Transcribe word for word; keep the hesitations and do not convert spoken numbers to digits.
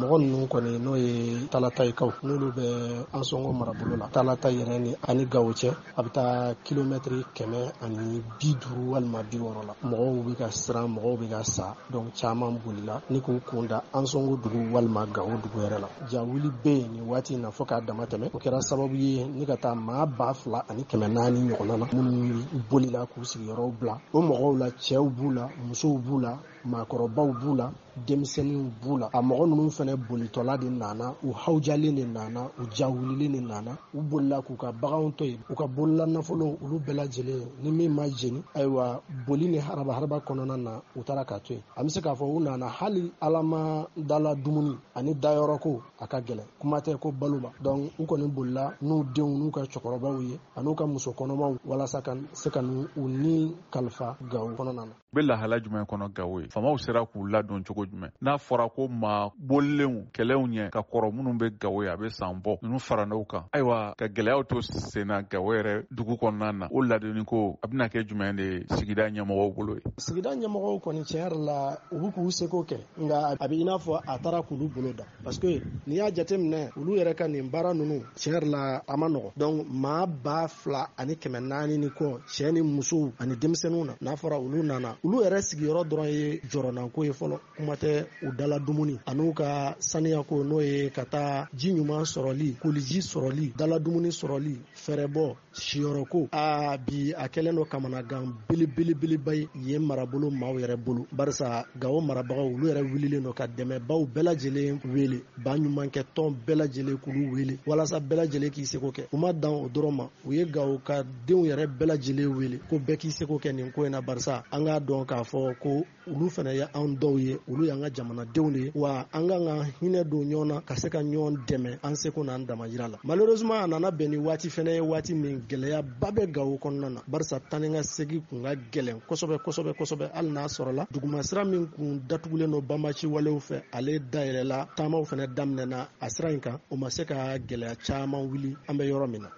mɔgɔ ninnu kɔni n'o ye Talatayikaw n'olu bɛ Ansongo marabolo la. Talata yɛrɛ ni ani Gawo cɛ a bɛ taa kilomɛtiri kɛmɛ ani bi duuru walima bi wɔɔrɔ la. Mɔgɔw bɛ ka siran, mɔgɔw bɛ ka sa, donc caman bolila ni k'u kun da Ansongo dugu walima Gawo dugu yɛrɛ la. Jawuli bɛ yen nin waati in na fo k'a dama tɛmɛ. O kɛra sababu ye ni ka taa maa ba fila ani kɛmɛ naani ɲɔgɔnna na minnu bolila k'u sigiyɔrɔw bila. O mɔgɔw la cɛw b'u la, musow b'u la, maakɔrɔbaw b'u la, denmisɛnninw b'u la. A mɔgɔ ninnu fana bolitɔla de nana, u hawjalen de nana, u jawulilen de nana, u bolila k'u ka baganw to yen, u ka bolila nafolo olu bɛɛ lajɛlen ni min ma jeni, ayiwa boli ni haraba haraba kɔnɔna na u taara ka to yen. An bɛ se k'a fɔ u nana hali ala ma dala dumuni ani dayɔrɔ ko a ka gɛlɛn, kuma tɛ ko balo ma. Donc u kɔni bolila n'u denw n'u ka cɛkɔrɔbaw ye an'u ka muso kɔnɔmaw walasa ka se ka u ni kalifa Gawo kɔnɔna na. U bɛ lahala jumɛn kɔnɔ Gawo ye? Faamaw sera k'u ladon cogo jumɛn? N'a fɔra ko maa bolilenw kɛlɛw ɲɛ ka kɔrɔ minnu bɛ Gawo ye a bɛ san bɔ ninnu fara n'o kan, ayiwa ka gɛlɛyaw to senna Gawo yɛrɛ dugu kɔnɔna na, o ladonni ko a bɛna kɛ jumɛn de sigida ɲɛmɔgɔw bolo ye? Sigida ɲɛmɔgɔw kɔni tiɲɛ yɛrɛ la u bɛ k'u seko kɛ, nka a bɛ i n'a fɔ a taara k'olu bolo da, parce que n'i y'a jateminɛ olu yɛrɛ ka nin baara ninnu tiɲɛ yɛrɛ la a ma nɔgɔ. Donc maa ba fila ani kɛmɛ naani ni kɔ, cɛ ni musow ani denmisɛnninw na, n'a fɔra olu nana, olu yɛrɛ sigiyɔrɔ dɔrɔn ye jɔrɔnako ye fɔlɔ, kuma tɛ u dala dumuni an'u ka saniya ko n'o ye ka taa ji ɲuman sɔrɔli, koliji sɔrɔli, dala dumuni sɔrɔli, fɛrɛbɔ, siyɔrɔko. A bi a kɛlen dɔ kamanagan belebelebeleba ye yen marabolo maaw yɛrɛ bolo. Barisa Gawo marabagaw olu yɛrɛ wililen don ka dɛmɛbaw bɛɛ lajɛlen wele, ba ɲumankɛ tɔn bɛɛ lajɛlen k'olu wele walasa bɛɛ lajɛlen k'i seko kɛ. U ma dan o dɔrɔn ma, u ye Gawo ka denw yɛrɛ bɛɛ lajɛlen wele ko bɛɛ k'i seko kɛ nin ko in na, barisa an k'a dɔn k'a fɔ ko olu fana ye anw dɔw ye, olu y'an ka jamanadenw de ye, wa an ka ka hinɛ don ɲɔgɔn na ka se ka ɲɔgɔn dɛmɛ an seko n'an damayira la. Malheureusement a nana bɛn ni waati fana ye waati min gɛlɛyaba bɛ Gawo kɔnɔna na, barisa taa ni ka segin kun ka gɛlɛn kosɛbɛ kosɛbɛ kosɛbɛ. Hali n'a sɔrɔla duguma sira min kun datugulen don banbaci walew fɛ ale dayɛlɛla, taamaw fana daminɛna a sira in kan, o ma se ka gɛlɛya caman wuli an bɛ yɔrɔ min na.